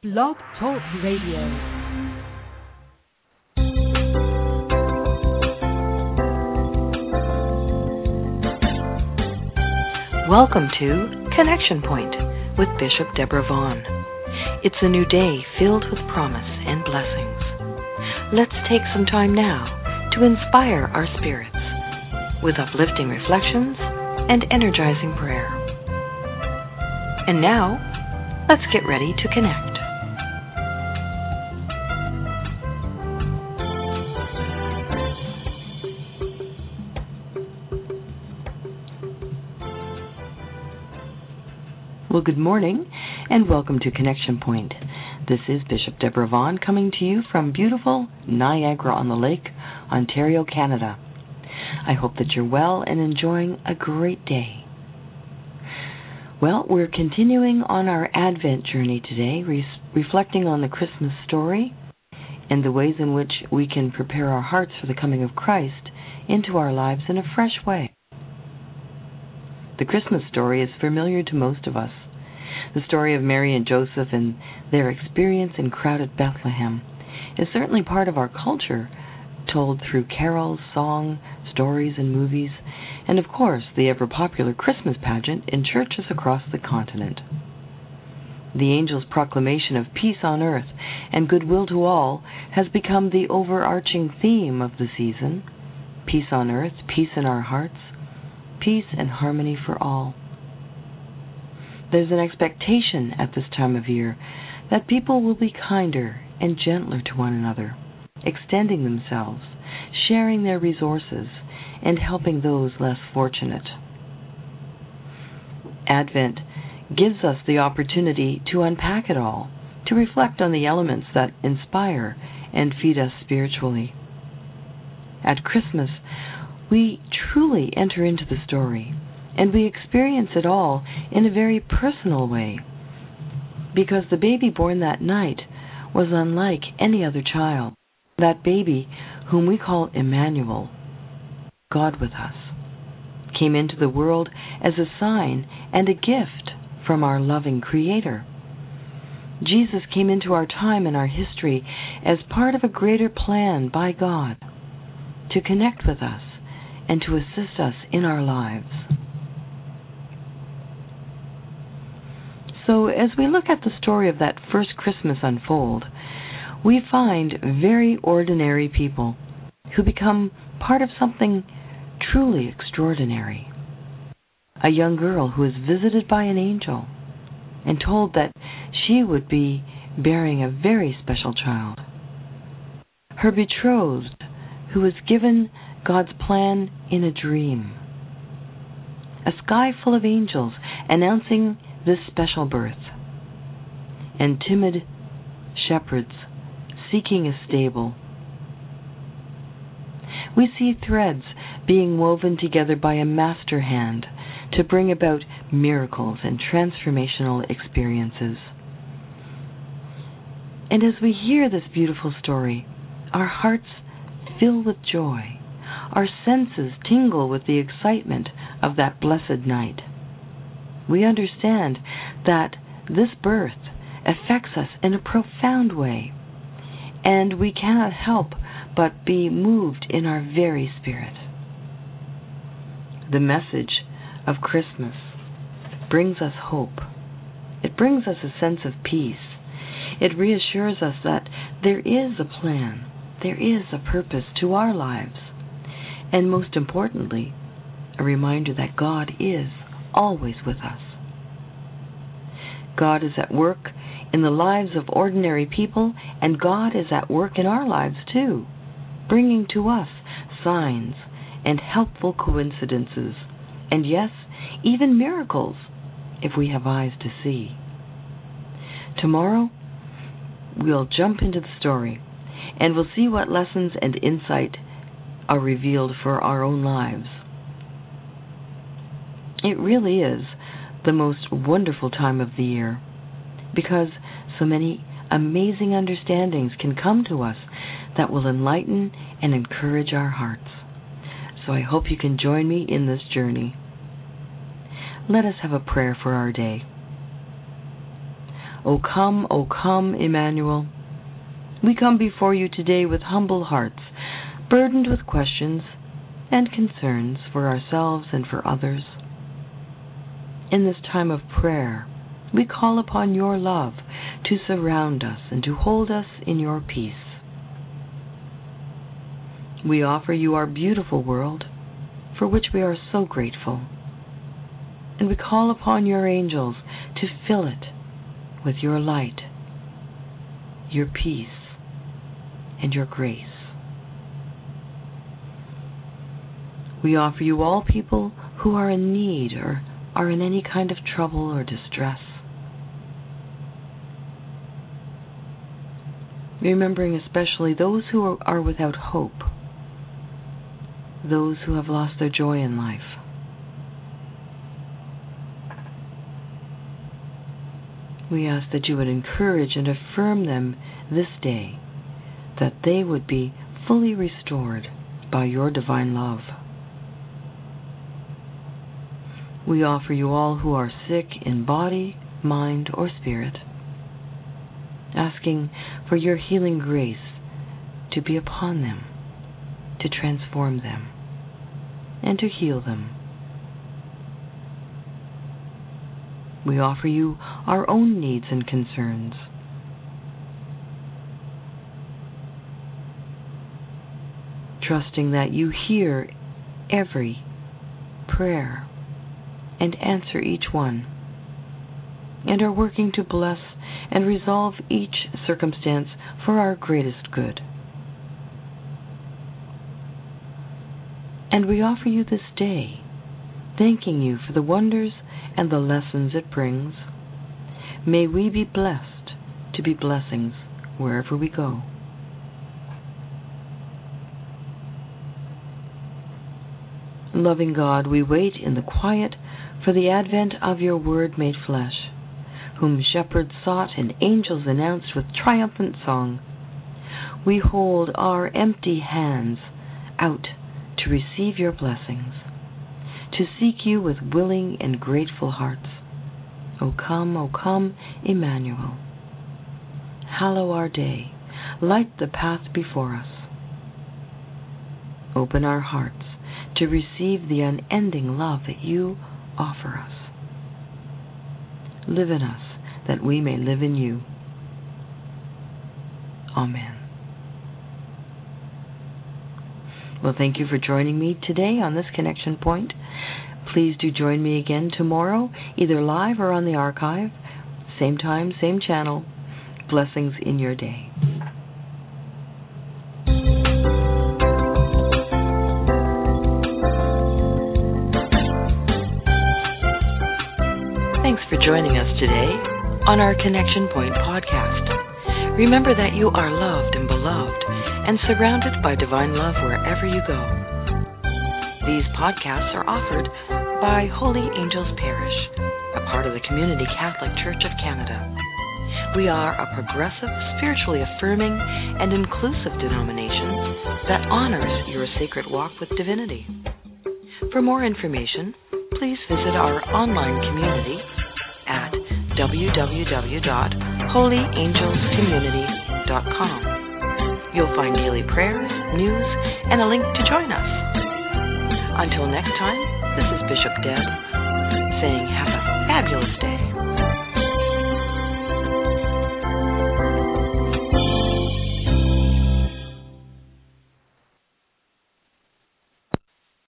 Blog Talk Radio. Welcome to Connection Point with Bishop Deborah Vaughn. It's a new day filled with promise and blessings. Let's take some time now to inspire our spirits with uplifting reflections and energizing prayer. And now, let's get ready to connect. Well, good morning, and welcome to Connection Point. This is Bishop Deborah Vaughn coming to you from beautiful Niagara-on-the-Lake, Ontario, Canada. I hope that you're well and enjoying a great day. Well, we're continuing on our Advent journey today, reflecting on the Christmas story and the ways in which we can prepare our hearts for the coming of Christ into our lives in a fresh way. The Christmas story is familiar to most of us. The story of Mary and Joseph and their experience in crowded Bethlehem is certainly part of our culture, told through carols, song, stories, and movies, and of course the ever-popular Christmas pageant in churches across the continent. The angel's proclamation of peace on earth and goodwill to all has become the overarching theme of the season. Peace on earth, peace in our hearts, peace and harmony for all. There's an expectation at this time of year that people will be kinder and gentler to one another, extending themselves, sharing their resources, and helping those less fortunate. Advent gives us the opportunity to unpack it all, to reflect on the elements that inspire and feed us spiritually. At Christmas, we truly enter into the story, and we experience it all in a very personal way, because the baby born that night was unlike any other child. That baby, whom we call Emmanuel, God with us, came into the world as a sign and a gift from our loving Creator. Jesus came into our time and our history as part of a greater plan by God to connect with us and to assist us in our lives. So as we look at the story of that first Christmas unfold, we find very ordinary people who become part of something truly extraordinary. A young girl who is visited by an angel and told that she would be bearing a very special child. Her betrothed, who was given God's plan in a dream. A sky full of angels announcing this special birth. And timid shepherds seeking a stable. We see threads being woven together by a master hand to bring about miracles and transformational experiences. And as we hear this beautiful story, our hearts fill with joy. Our senses tingle with the excitement of that blessed night. We understand that this birth affects us in a profound way, and we cannot help but be moved in our very spirit. The message of Christmas brings us hope. It brings us a sense of peace. It reassures us that there is a plan, there is a purpose to our lives, and most importantly, a reminder that God is always with us. God is at work in the lives of ordinary people, and God is at work in our lives too, bringing to us signs and helpful coincidences, and yes, even miracles, if we have eyes to see. Tomorrow, we'll jump into the story, and we'll see what lessons and insight are revealed for our own lives. It really is the most wonderful time of the year, because so many amazing understandings can come to us that will enlighten and encourage our hearts. So I hope you can join me in this journey. Let us have a prayer for our day. O come, Emmanuel. We come before you today with humble hearts, burdened with questions and concerns for ourselves and for others. In this time of prayer, we call upon your love to surround us and to hold us in your peace. We offer you our beautiful world, for which we are so grateful, and we call upon your angels to fill it with your light, your peace, and your grace. We offer you all people who are in need or are in any kind of trouble or distress, remembering especially those who are without hope, those who have lost their joy in life. We ask that you would encourage and affirm them this day, that they would be fully restored by your divine love. We offer you all who are sick in body, mind, or spirit, asking for your healing grace to be upon them, to transform them, and to heal them. We offer you our own needs and concerns. Trusting that you hear every prayer and answer each one, and are working to bless and resolve each circumstance for our greatest good. And we offer you this day, thanking you for the wonders and the lessons it brings. May we be blessed to be blessings wherever we go. Loving God, we wait in the quiet for the advent of your Word made flesh, whom shepherds sought and angels announced with triumphant song. We hold our empty hands out to receive your blessings, to seek you with willing and grateful hearts. O come, Emmanuel. Hallow our day, light the path before us. Open our hearts to receive the unending love that you offer us. Live in us, that we may live in you. Amen. Well, thank you for joining me today on this connection point. Please do join me again tomorrow, either live or on the archive. Same time, same channel. Blessings in your day. Thanks for joining us today on our Connection Point podcast. Remember that you are loved and beloved and surrounded by divine love wherever you go. These podcasts are offered by Holy Angels Parish, a part of the Community Catholic Church of Canada. We are a progressive, spiritually affirming, and inclusive denomination that honors your sacred walk with divinity. For more information, please visit our online community at www.holyangelscommunity.com. You'll find daily prayers, news, and a link to join us. Until next time, this is Bishop Deb saying have a fabulous